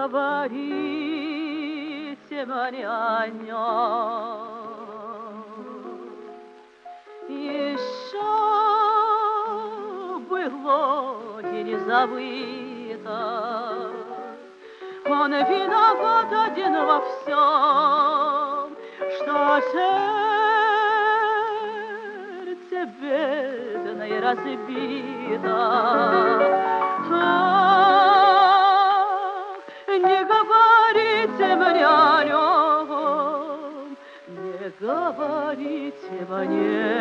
говорите мне о нем. Еще было и не забыто, он виноват один во всем, что сердце бедное разбито. Не говорите мне о нем, не говорите мне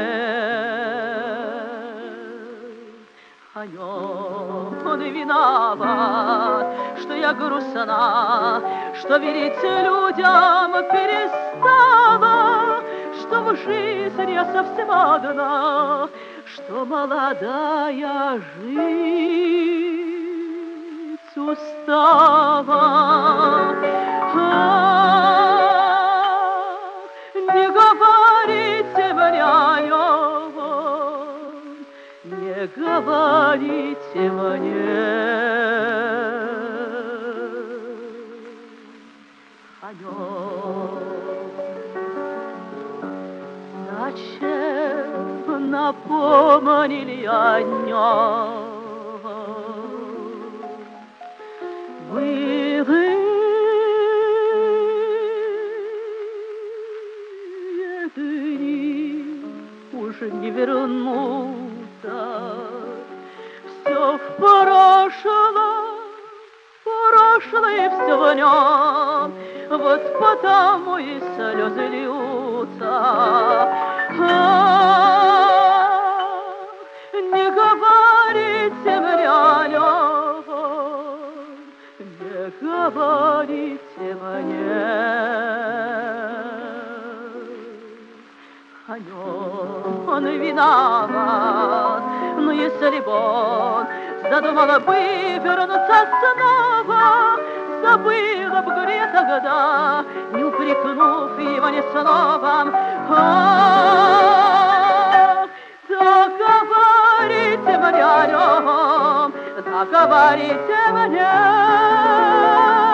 о нем. Он виноват, что я грустна, что верить людям перестала, что в жизни я совсем одна, что молодая жить устала. Не говорите мне о нем, не говорите мне о нем. Зачем напомнили о нем? Былые дни уже не вернутся, все в прошлое все в нем, вот потому и слезы льются. Не говорите мне о нем, не говорите мне о нем. Он виноват, но если б он задумала бы вернуться снова, забыла б горе тогда, не упрекнув его ни словом. Да говорите мне о нем, да говорите мне